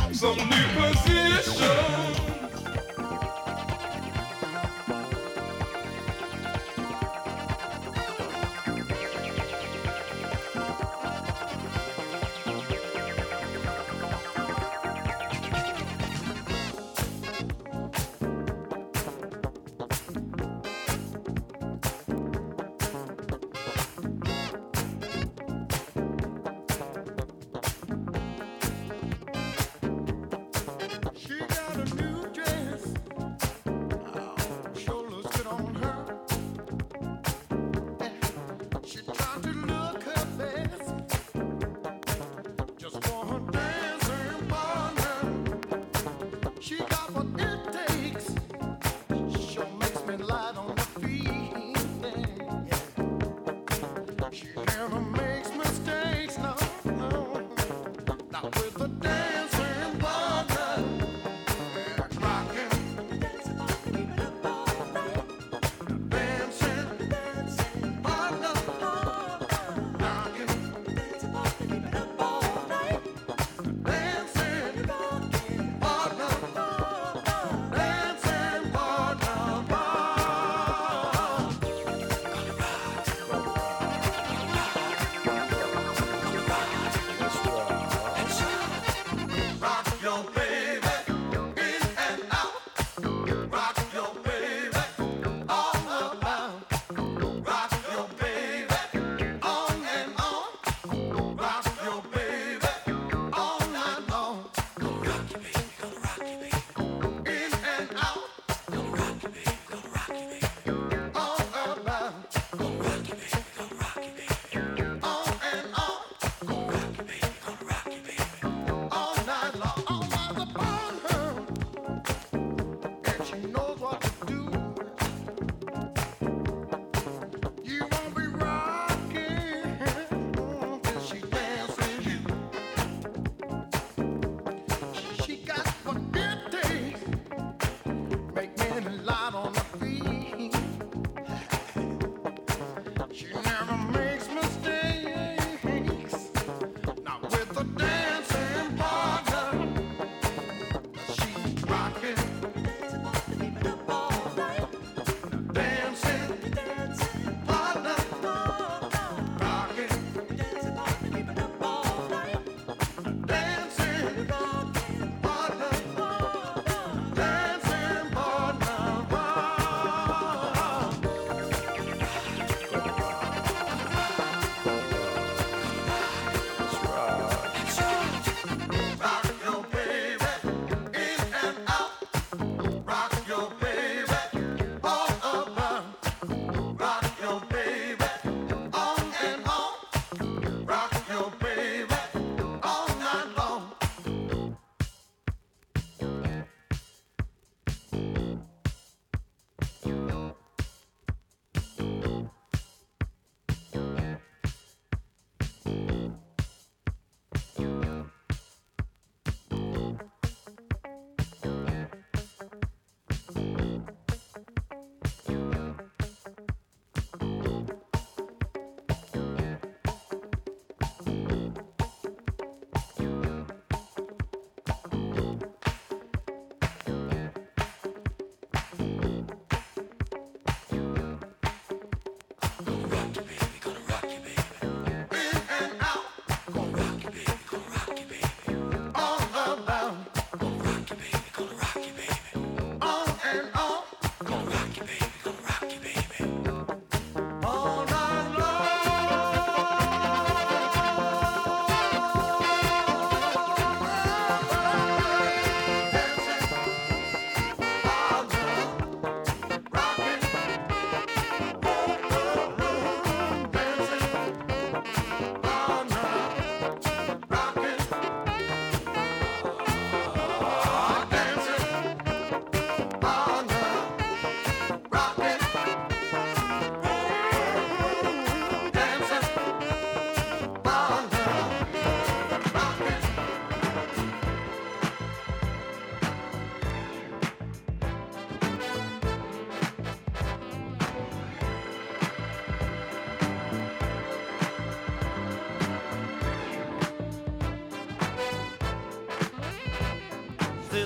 some new position. She got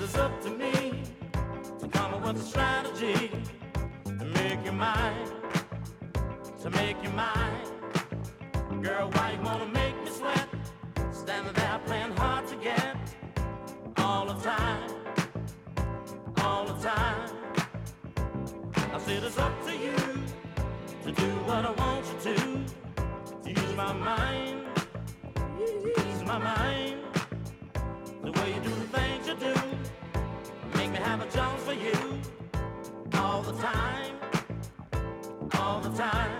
it's up to me to come up with a strategy to make you mine, to make you mine. Girl, why you wanna make me sweat? Standing there playing hard to get all the time, all the time. I said it's up to you to do what I want you to use my mind, use my mind. The way you do the things you do make me have a chance for you all the time, all the time.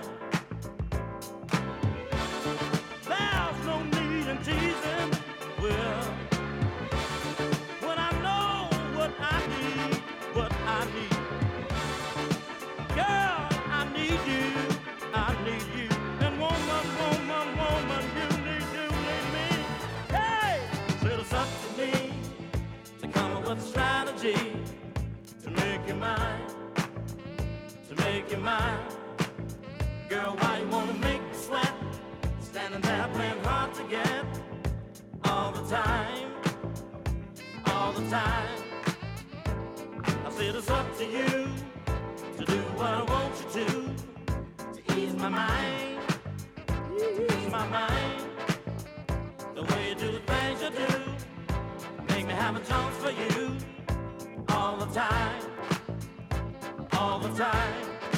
There's no need in teasing, well, when I know what I need, what I need. Girl, I need you, I need you. And woman, woman, woman, you need me. Hey, so it's up to me to come up with a strategy to make you mine, to make you mine. Girl, why you wanna make me sweat? Standing there playing hard to get all the time, all the time. I said it's up to you to do what I want you to ease my mind, ease my mind. The way you do the things you do make me have a chance for you all the time, all the time.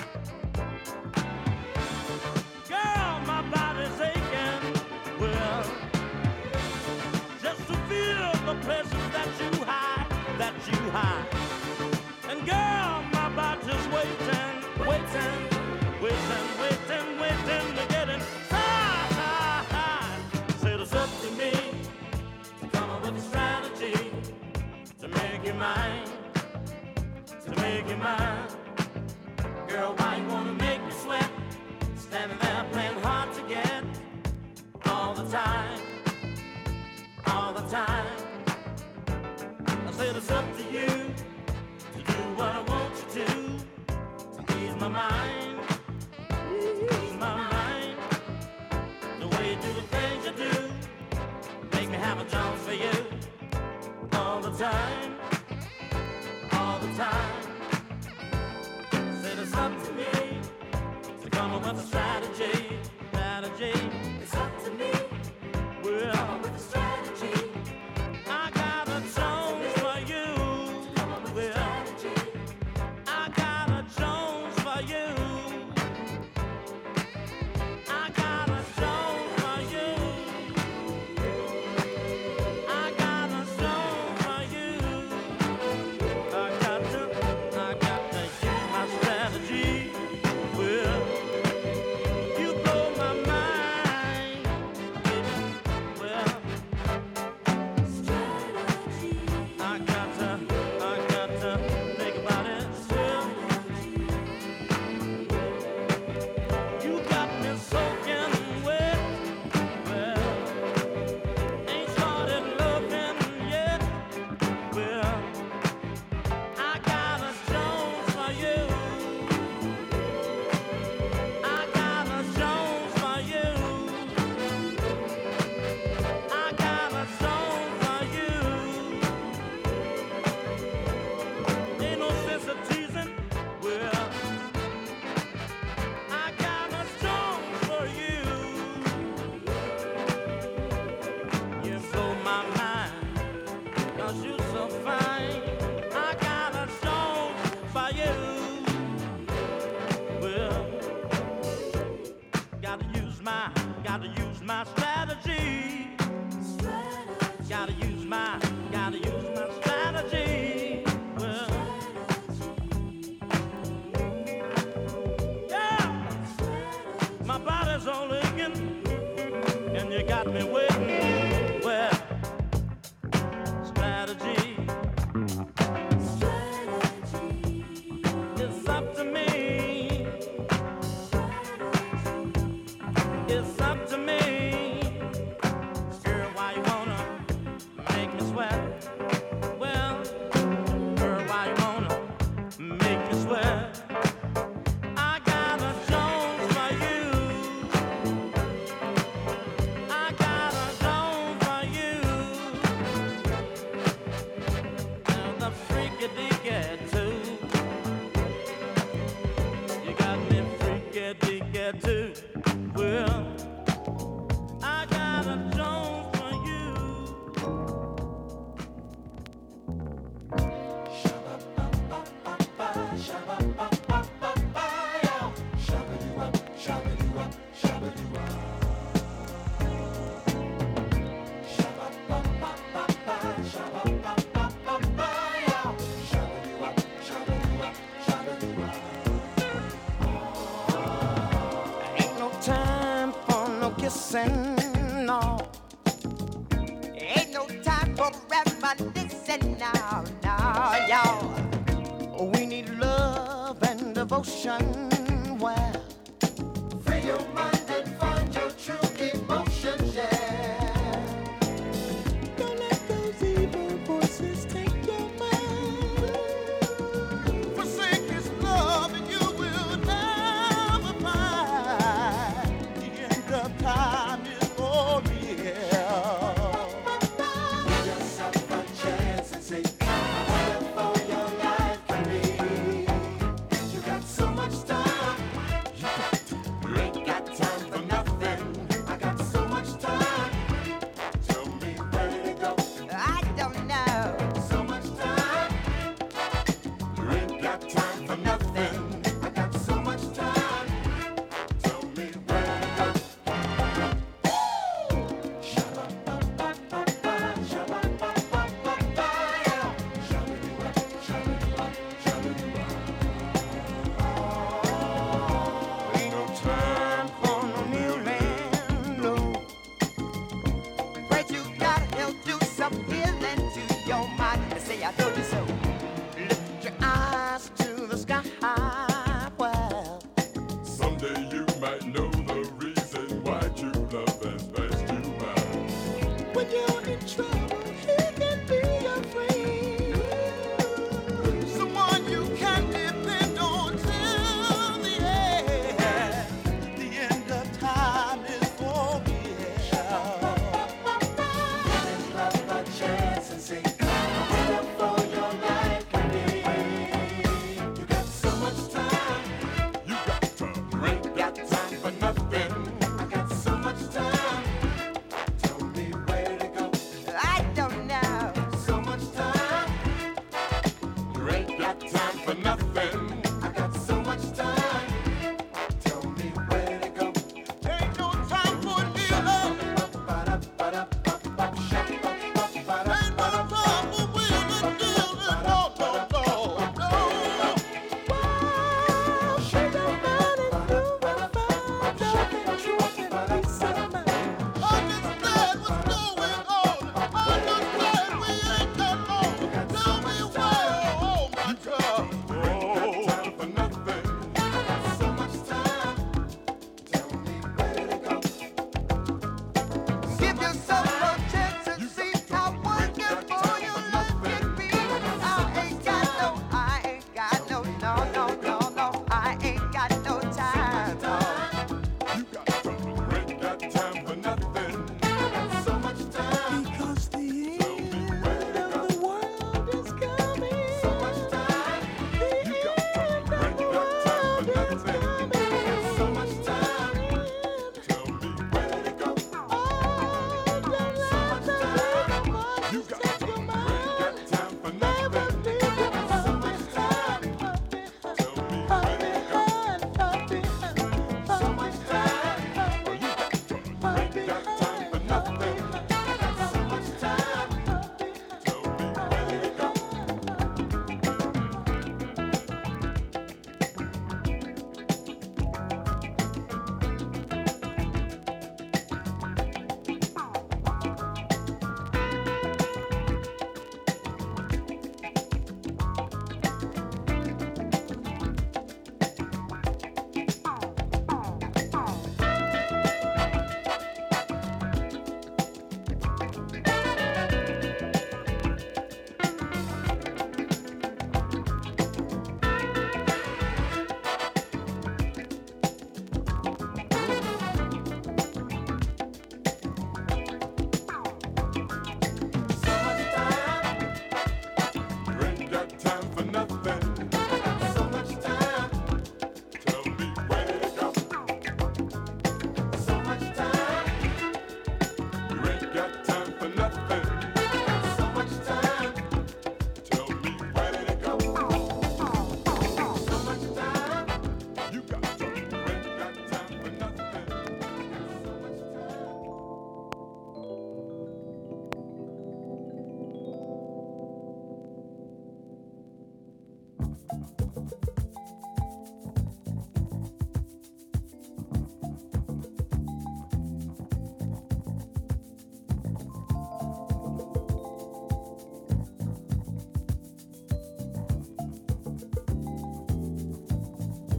Girl, my body's aching, well, just to feel the pleasures that you hide, that you hide. And girl, my body's waiting, waiting, waiting, waiting, waiting to get inside. Said it's up to me to come up with a strategy to make you mine, to make you mine. Girl, why you wanna make me sweat? Standing there playing hard to get all the time, all the time. I said it's up to you to do what I want you to ease my mind, ease my mind. The way you do the things you do make me have a chance for you all the time, all the time. Said it's up to me to come up with a strategy, strategy. It's up to me to come up with a strategy. I got a Jones for you. Well, I got a Jones for you. I got a Jones for you. I got a Jones for you. I got to use my strategy. Well, you blow my mind. Well, I got to think about it still. You got me soaking wet. Well, ain't started loving yet. Well, I got a Jones for you. I got a Jones for you. I got a Jones for you. Ain't no sense of teasing. Well, I got a Jones for you. You blow my mind, 'cause you so fine. I got a Jones for you. Well, gotta use my strategy. Gotta use my strategy. Well, yeah, my body's all aching, and you got me waiting. Well, strategy. And now, y'all, we need love and devotion. Well, free your mind and find your true emotions, yeah. Don't let those evil voices take your mind. Forsake his love and you will never find. The end of time is for real. Give yourself a chance and say, what for your life can be. You got so much time. You ain't got time for nothing. I got so much time. Tell me where to go. I don't know. So much time. You ain't got time for nothing. I got so much time. Tell me where to go. Shabba-ba-ba-ba-ba, shabba-ba-ba-ba-ba, yeah. Shabba-doo-wah, shabba-doo-wah, shabba-doo-wah. Ain't no time for no kneeling, no. But you gotta help do some healing to your mind. And say I told you so. Lift your eyes to the sky. Well, Someday you might know the reason why true love has passed you by. when you're in trouble, he can be your friend. Someone you can depend on till the end. The end of time is for real. Give love a chance and say, what for your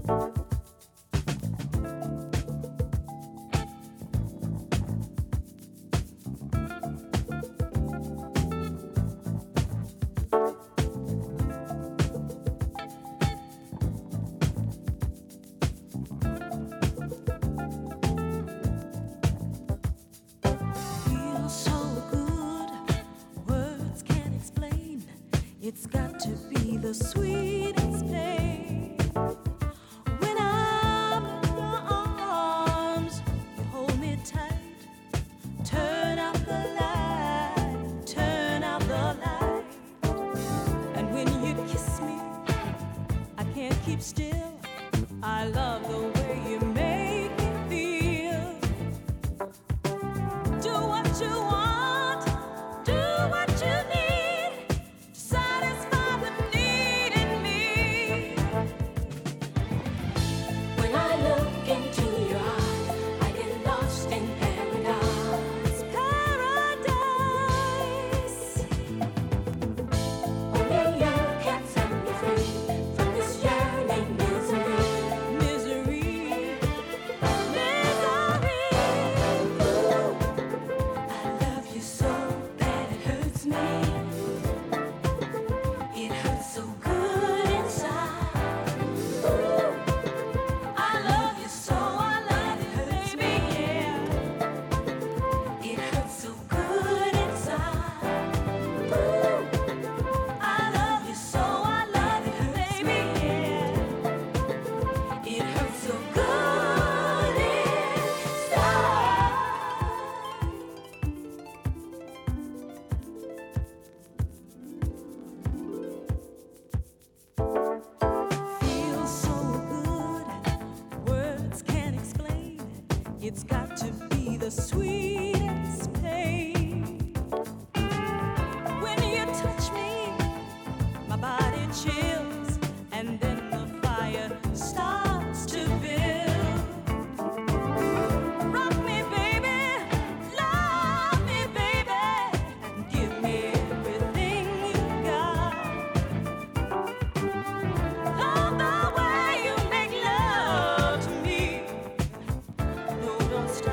Don't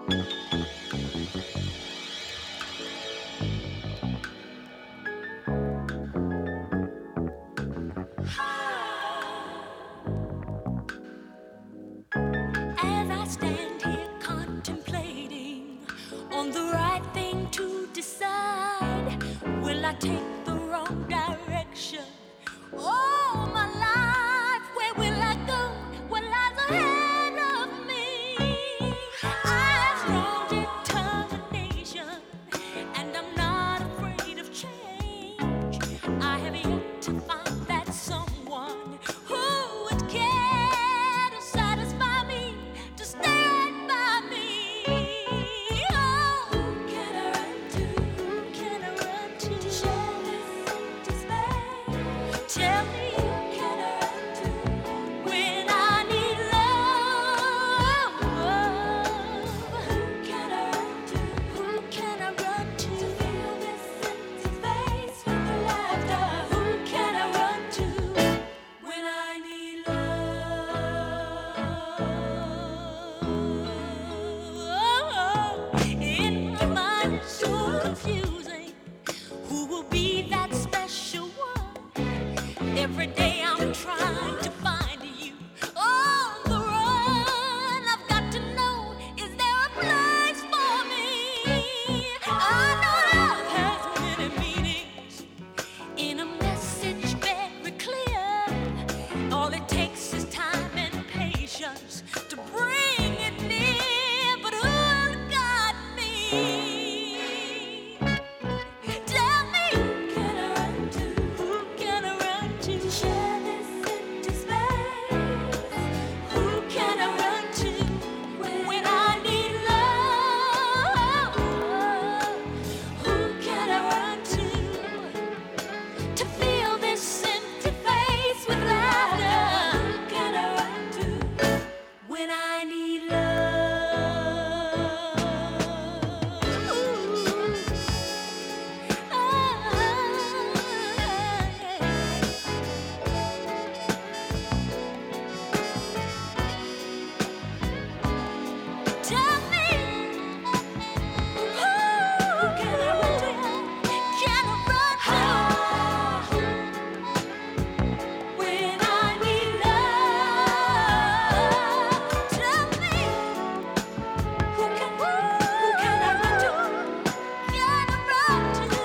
As I stand here contemplating on the right thing to decide, will I take the wrong direction? Oh, my life, where will I go? What lies ahead of me? I have strong determination, and I'm not afraid of change. I have yet to find that someone who would care to satisfy me, to stand by me. Oh, who can I run to? Who can I run to? To share this empty space. Tell me, who can I run to when I need love? Who can I run to? Who can I run to? To fill this empty space with laughter. Who can I run to when I need love? In my mind, it's so confusing. Who will be that special one? Every day I'm trying to find you on the run. I've got to know, is there a place for me? I know love has many meanings. In a message very clear, all it takes is time and patience to bring it near. But who'll guide me? Tell me, who can I run to? Who can I run to? To share this empty space. Who can I run to when I need love? Who can I run to fill this empty face with laughter? Who can I run to when I need love? Tell me, who can I run to? Can I run to when I need love? Tell me, who can I run to? Can I run to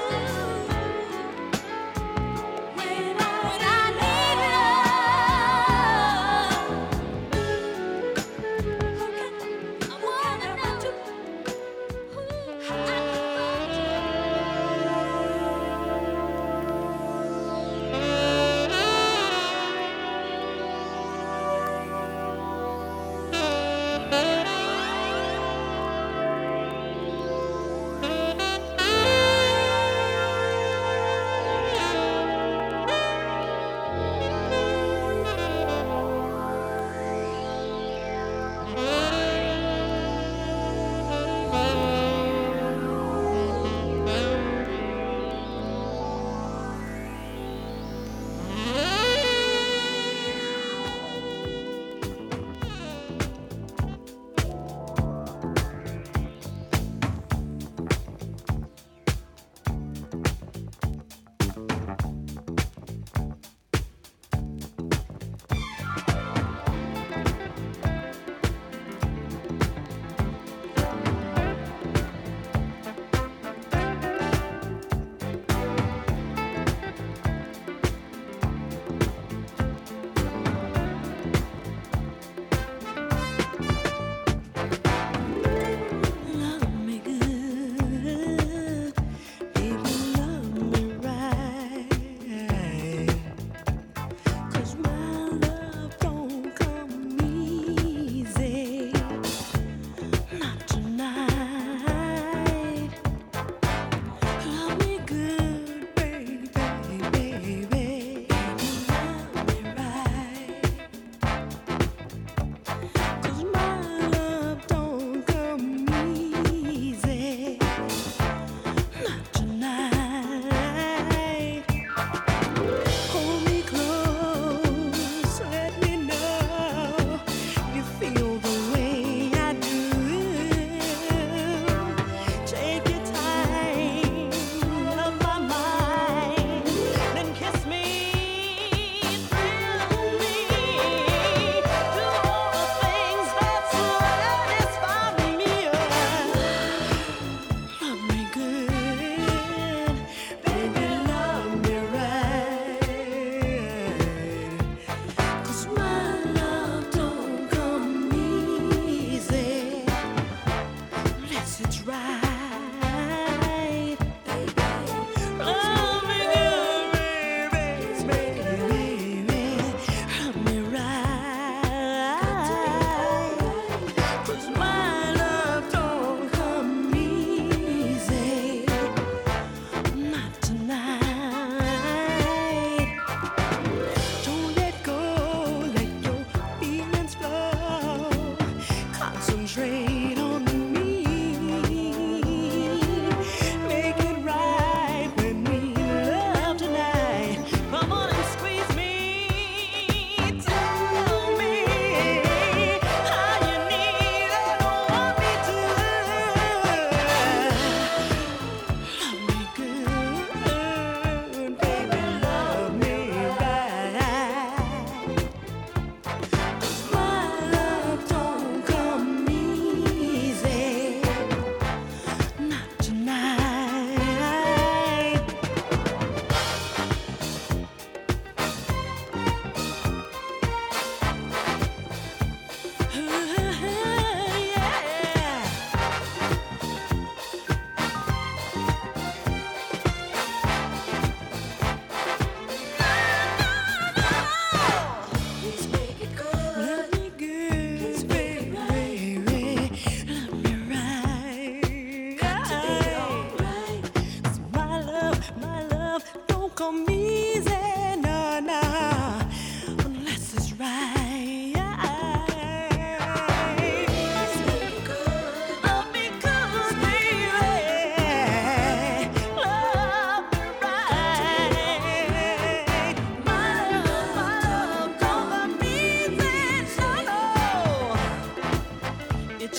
when I need love? Who can I run to?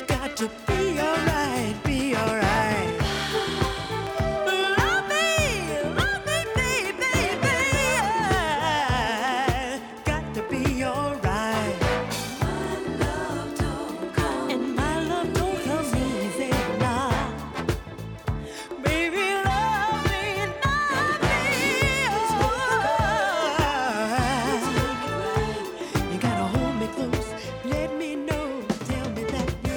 got to be alright, be alright. Love me, baby. Got to be alright. My love don't come, and my love don't come easy now. Baby, love me, you gotta hold me close, let me know, tell me that you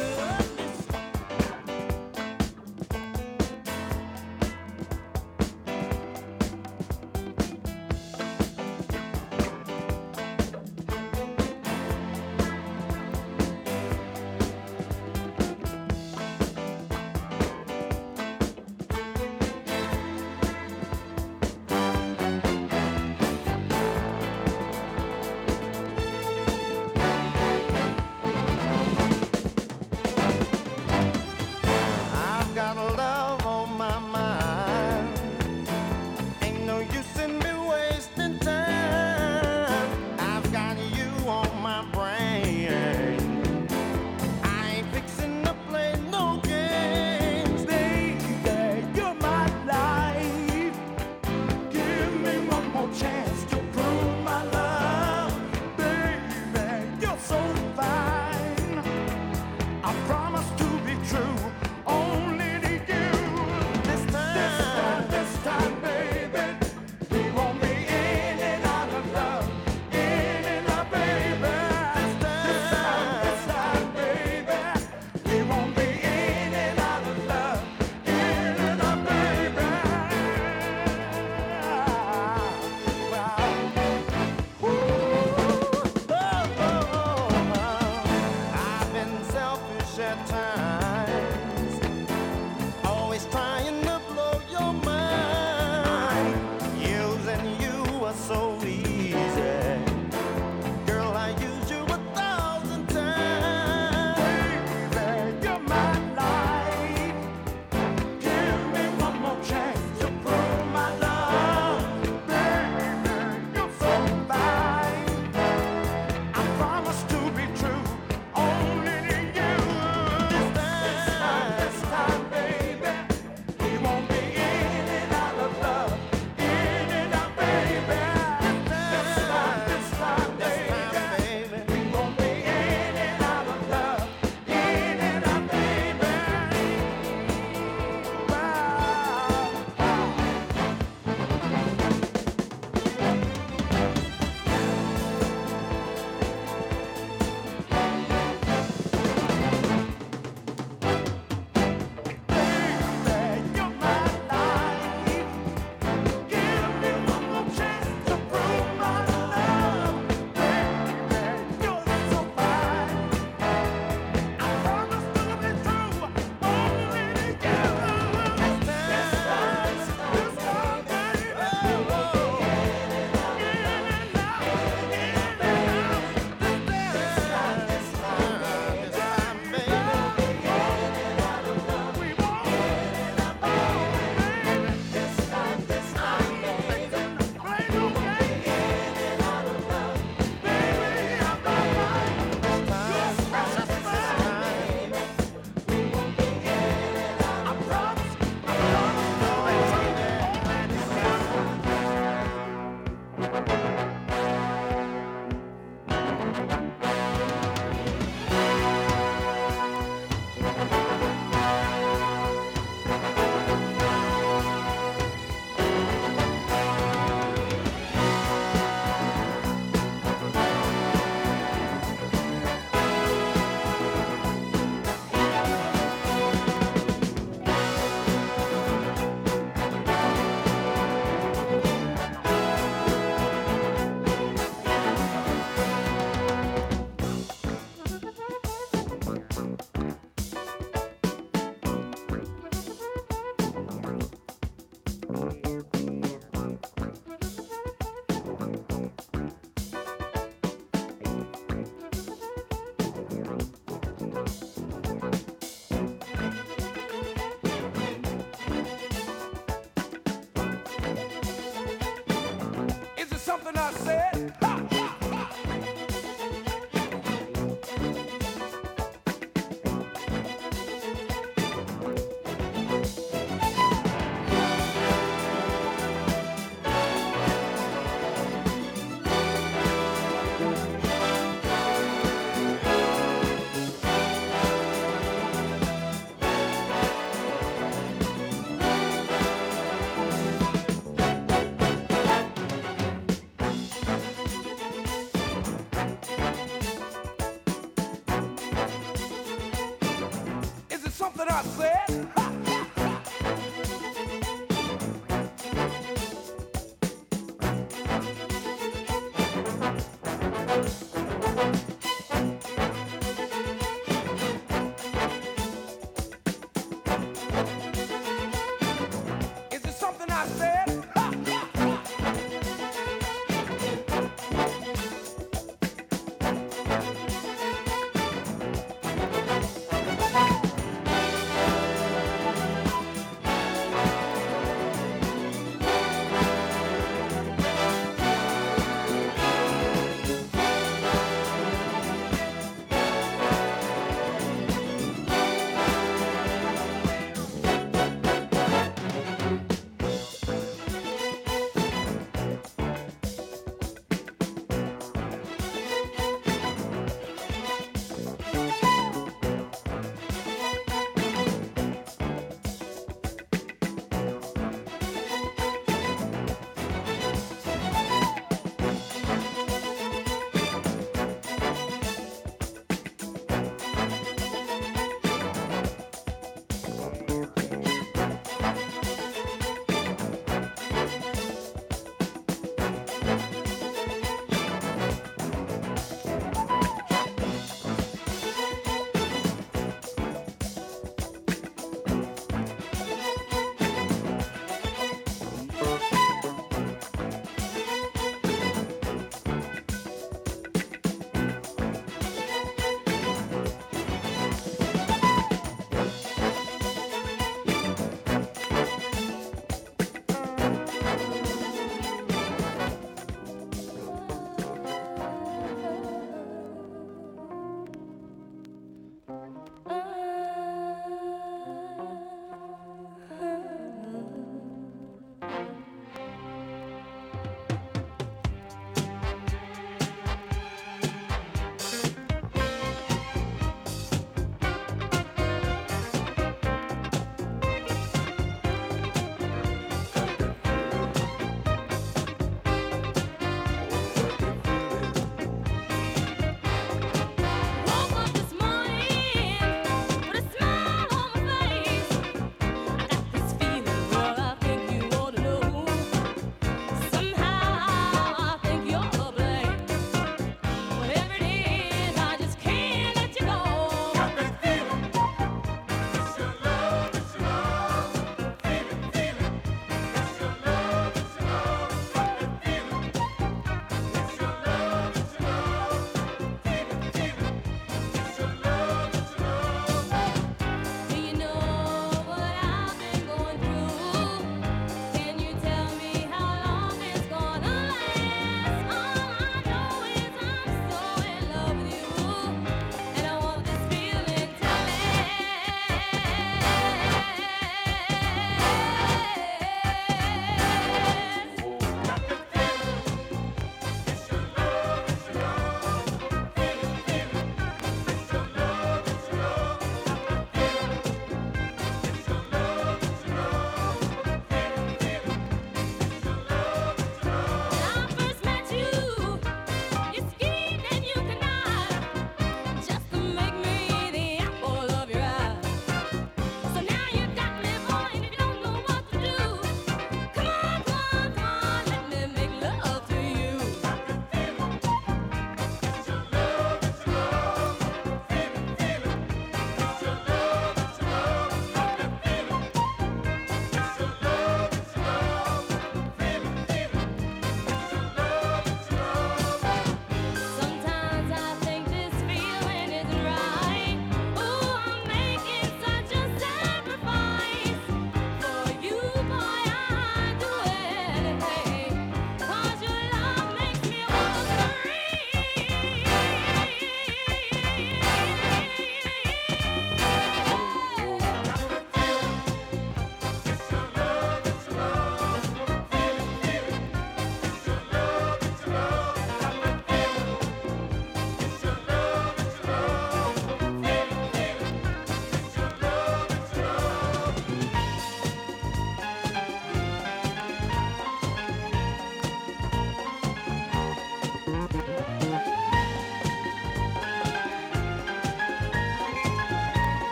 I've got love on my mind. Ain't no use in me wasting time. I've got you on my brain. I ain't fixing to play no games, baby. You're my life. Give me one more chance to prove my love, baby. You're so fine. I promise to be true, only to you. This time, baby, we won't be in and out of love, in and out, baby. This time, baby, we won't be in and out of love, in and out, baby. I've been selfish at times, always trying to blow your mind. Using you was so easy. Girl, I used you 1,000 times. Baby, you're my life. Give me one more chance to prove my love. Baby, you're so fine. I promise to be true, only to you. This something I said? Is it something I said?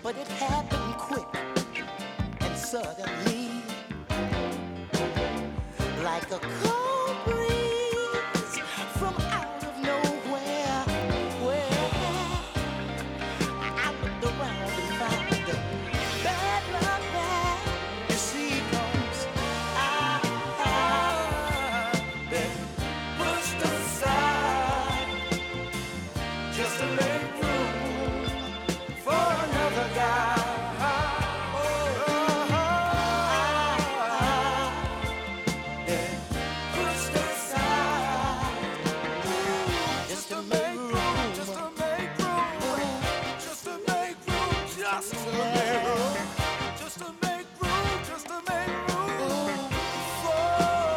but it happened quick and suddenly, like a cold breeze from out of nowhere. Where I looked around and found that bad luck there. You see, comes been pushed aside just to make room for another guy. Pushed aside just to make room, just to make room, just to make room, just to make room, just to make room, just to make room for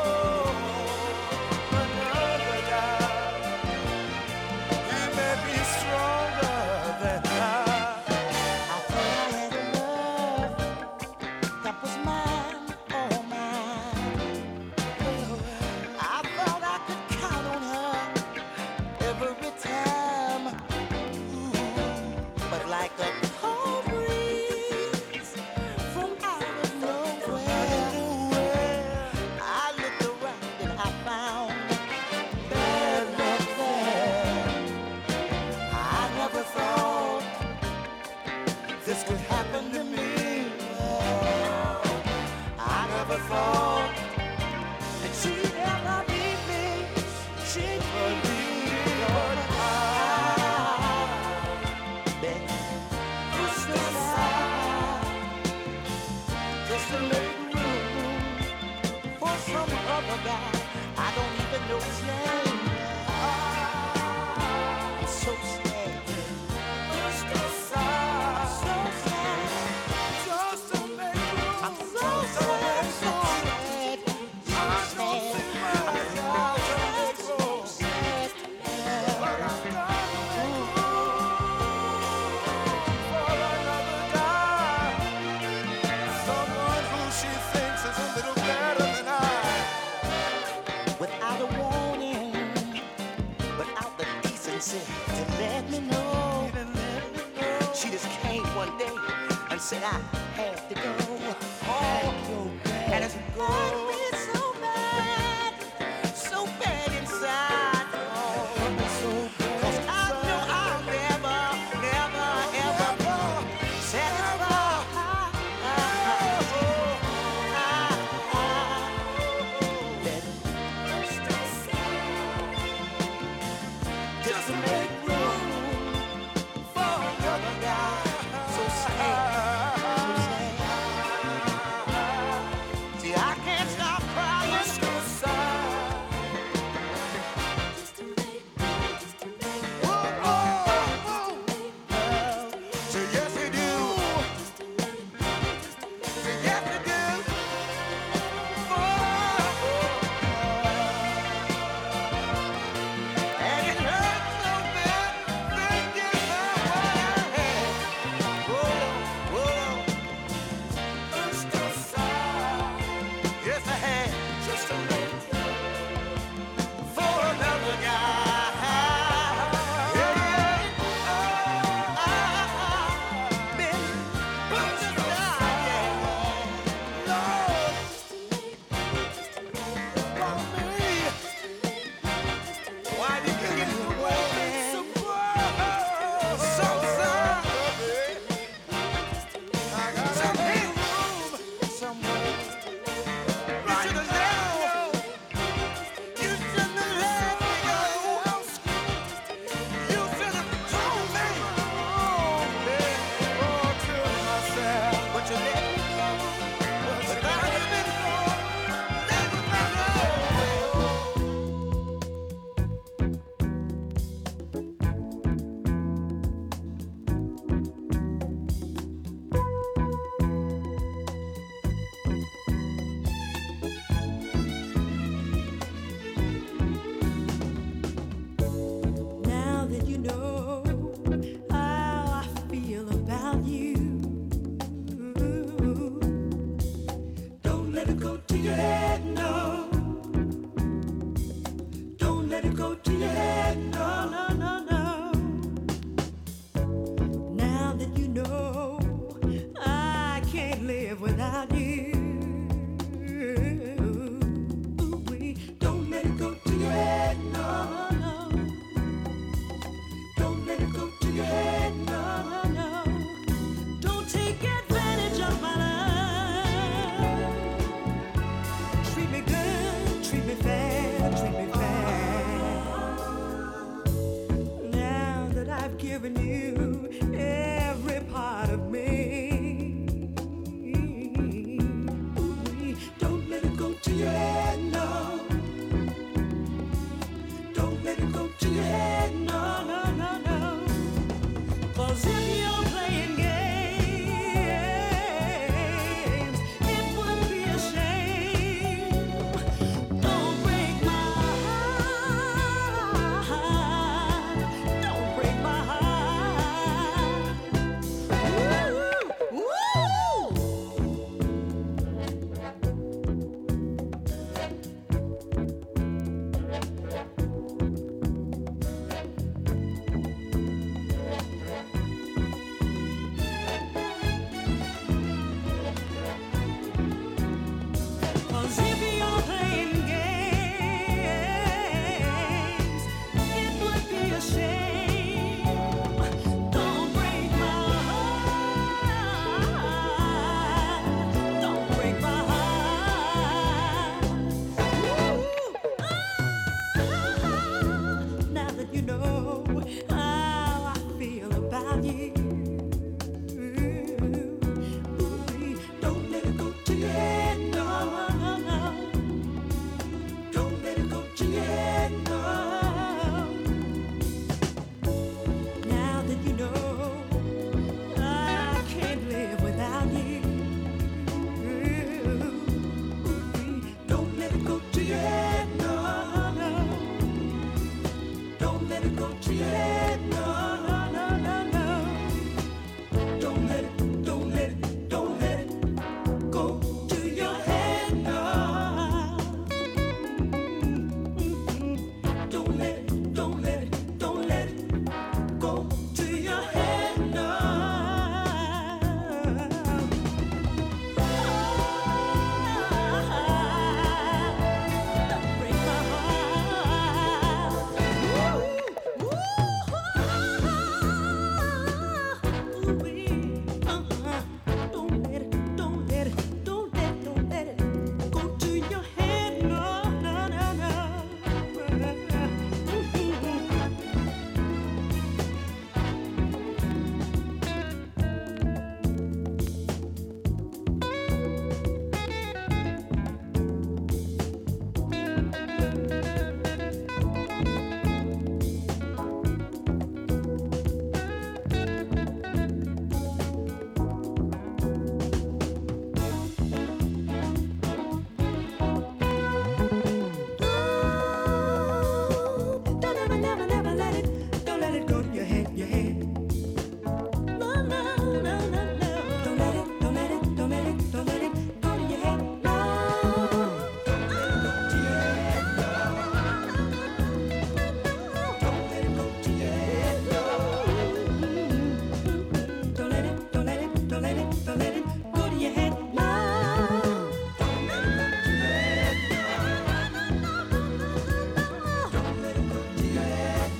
another guy. He may be stronger than I thought I had a love that was mine, all mine. I thought I could count on her every time. Ooh, but like a cold breeze from out of nowhere, I looked around and I found bad luck there. I never thought this could happen to me. I never thought that she'd ever leave me. She'd leave me, but I've been pushed aside just to make room for some other guy. I don't even know his name. I'm so sad. Pushed aside, so sad, just to make room. I'm so sad, so sad, so sad. I'm so sad, but I've got to make room for another guy. Someone who she thinks is a little better than I. Without a warning, without the decency to let me know. She just came one day and said I had to go. And it's got me so bad inside. 'Cause I know I'll never, never, ever be satisfied. Just to make room for another guy. So sad, so sad. See, I can't stop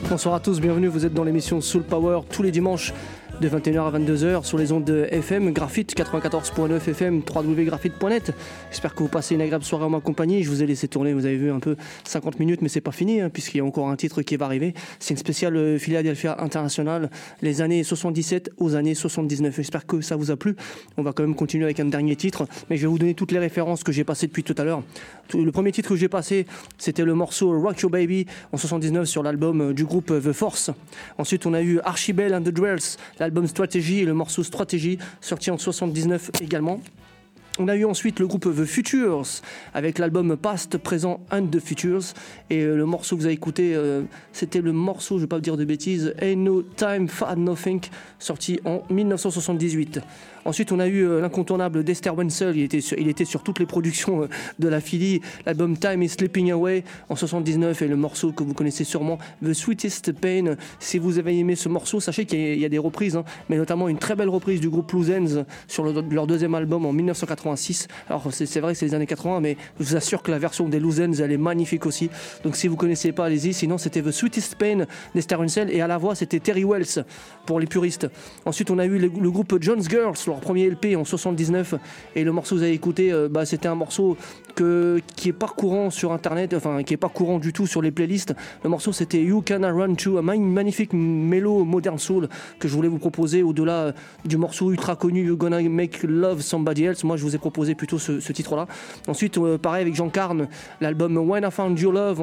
Bonsoir à tous, bienvenue, vous êtes dans l'émission Soul Power tous les dimanches de 21h à 22h sur les ondes de FM, Graphite 94.9 FM, www.graphite.net. J'espère que vous passez une agréable soirée en ma compagnie. Je vous ai laissé tourner, vous avez vu un peu 50 minutes, mais c'est pas fini, puisqu'il y a encore un titre qui va arriver. C'est une spéciale Philadelphia International, les années 77 aux années 79. J'espère que ça vous a plu. On va quand même continuer avec un dernier titre, mais je vais vous donner toutes les références que j'ai passées depuis tout à l'heure. Le premier titre que j'ai passé, c'était le morceau Rock Your Baby en 79 sur l'album du groupe The Force. Ensuite, on a eu Archibald and the Dwells, l'album Strategy et le morceau Strategy, sorti en 79 également. On a eu ensuite le groupe The Futures avec l'album Past, Présent and the Futures. Et le morceau que vous avez écouté, c'était le morceau, je ne vais pas vous dire de bêtises, Ain't No Time for Nothing, sorti en 1978. Ensuite, on a eu l'incontournable Dexter Wenzel, il était sur toutes les productions de la Philly, l'album Time is Slipping Away en 79 et le morceau que vous connaissez sûrement, The Sweetest Pain. Si vous avez aimé ce morceau, sachez qu'il y a des reprises, mais notamment une très belle reprise du groupe Loose Ends sur leur deuxième album en 1986. Alors c'est vrai que c'est les années 80, mais je vous assure que la version des Loose Ends, elle est magnifique aussi. Donc si vous ne connaissez pas, allez-y. Sinon, c'était The Sweetest Pain Dexter Wenzel et à la voix, c'était Terry Wells pour les puristes. Ensuite, on a eu le groupe Jones Girls, leur premier LP en 79, et le morceau que vous avez écouté, c'était un morceau qui est pas courant sur internet, enfin qui est pas courant du tout sur les playlists. Le morceau c'était You Can Run To, un magnifique mélo modern soul que je voulais vous proposer au-delà du morceau ultra connu You Gonna Make Love Somebody Else. Moi je vous ai proposé plutôt ce titre-là. Ensuite pareil avec Jean Carne, l'album When I Found Your Love en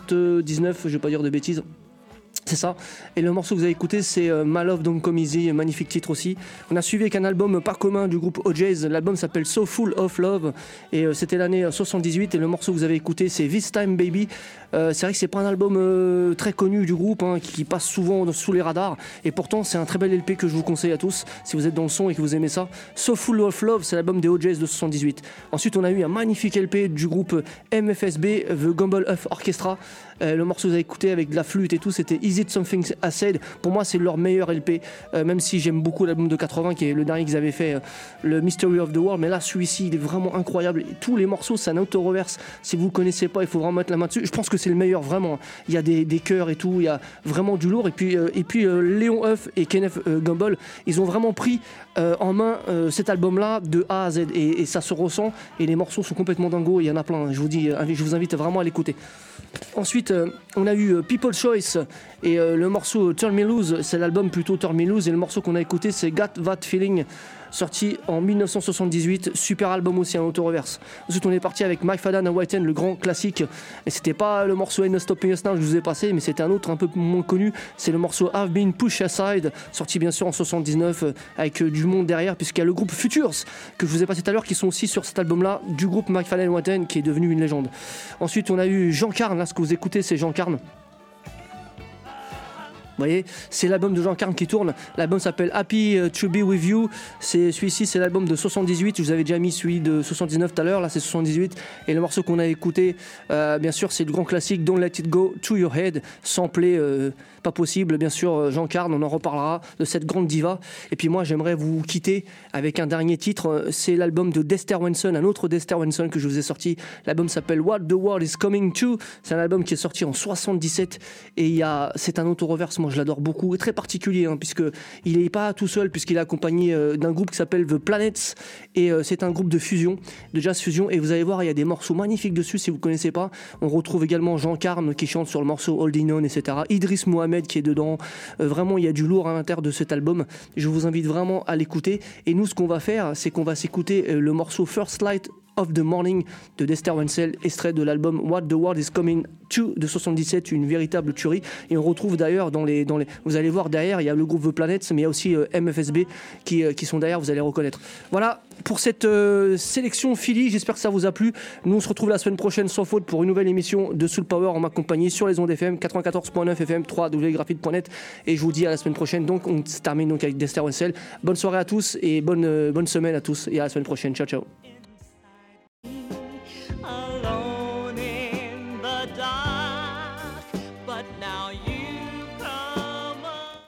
79, je vais pas dire de bêtises. C'est ça. Et le morceau que vous avez écouté, c'est My Love Don't Come Easy, magnifique titre aussi. On a suivi avec un album pas commun du groupe OJ's. L'album s'appelle So Full of Love et c'était l'année 78. Et le morceau que vous avez écouté, c'est This Time Baby. C'est vrai que c'est pas un album très connu du groupe, qui passe souvent sous les radars. Et pourtant, c'est un très bel LP que je vous conseille à tous si vous êtes dans le son et que vous aimez ça. So Full of Love, c'est l'album des OJ's de 78. Ensuite, on a eu un magnifique LP du groupe MFSB, The Gumball Up Orchestra. Le morceau que vous avez écouté avec de la flûte et tout, c'était Is It Something I Said. Pour moi, c'est leur meilleur LP, même si j'aime beaucoup l'album de 80 qui est le dernier qu'ils avaient fait, le Mystery of the World. Mais là, celui-ci, il est vraiment incroyable. Et tous les morceaux, c'est un auto-reverse. Si vous ne connaissez pas, il faut vraiment mettre la main dessus. Je pense que c'est le meilleur, vraiment. Il y a des chœurs et tout, il y a vraiment du lourd. Et puis Léon Huff et Kenneth Gumball, ils ont vraiment pris en main cet album-là de A à Z. Et ça se ressent. Et les morceaux sont complètement dingos. Il y en a plein. Je vous invite vraiment à l'écouter. Ensuite, on a eu People's Choice et le morceau Turn Me Loose, c'est l'album plutôt Turn Me Loose, et le morceau qu'on a écouté c'est Got That Feeling, sorti en 1978, super album aussi, un auto-reverse. Ensuite on est parti avec Mike Fadden and White Hand, le grand classique, et c'était pas le morceau Ain't No Stopping Us Now que je vous ai passé, mais c'était un autre un peu moins connu, c'est le morceau I've Been Pushed Aside, sorti bien sûr en 79 avec du monde derrière, puisqu'il y a le groupe Futures que je vous ai passé tout à l'heure qui sont aussi sur cet album là du groupe Mike Fadden and White Hand qui est devenu une légende. Ensuite on a eu Jean Carne, là ce que vous écoutez c'est Jean Carne. Vous voyez, c'est l'album de Jean Carne qui tourne. L'album s'appelle Happy to Be With You. Celui-ci, c'est l'album de 78. Je vous avais déjà mis celui de 79 tout à l'heure. Là, c'est 78. Et le morceau qu'on a écouté, bien sûr, c'est le grand classique Don't Let It Go To Your Head, samplé pas possible. Bien sûr, Jean Carne, on en reparlera de cette grande diva. Et puis moi, j'aimerais vous quitter avec un dernier titre. C'est l'album de Dexter Wenzel, un autre Dexter Wenzel que je vous ai sorti. L'album s'appelle What the World Is Coming To. C'est un album qui est sorti en 77. Et c'est un auto-reverse. Moi, je l'adore beaucoup, et très particulier, puisqu'il n'est pas tout seul, puisqu'il est accompagné d'un groupe qui s'appelle The Planets, et c'est un groupe de fusion, de jazz fusion, et vous allez voir, il y a des morceaux magnifiques dessus, si vous ne connaissez pas. On retrouve également Jean Carne qui chante sur le morceau Holding On, etc. Idriss Mohamed qui est dedans. Vraiment, il y a du lourd à l'intérieur de cet album. Je vous invite vraiment à l'écouter, et nous, ce qu'on va faire, c'est qu'on va s'écouter le morceau First Light of the Morning de Dexter Wenzel, extrait de l'album What the World Is Coming To de 77, une véritable tuerie. Et on retrouve d'ailleurs vous allez voir derrière, il y a le groupe The Planets, mais il y a aussi MFSB qui sont derrière, vous allez reconnaître. Voilà pour cette sélection Philly, j'espère que ça vous a plu. Nous on se retrouve la semaine prochaine sans faute pour une nouvelle émission de Soul Power en ma compagnie sur les ondes FM 94.9 FM 3wgraphite.net, et je vous dis à la semaine prochaine. Donc on se termine donc avec Dexter Wenzel. Bonne soirée à tous et bonne semaine à tous, et à la semaine prochaine. Ciao ciao. Alone in the dark, but now you come up.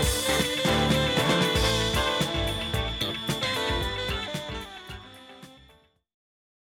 Christmas.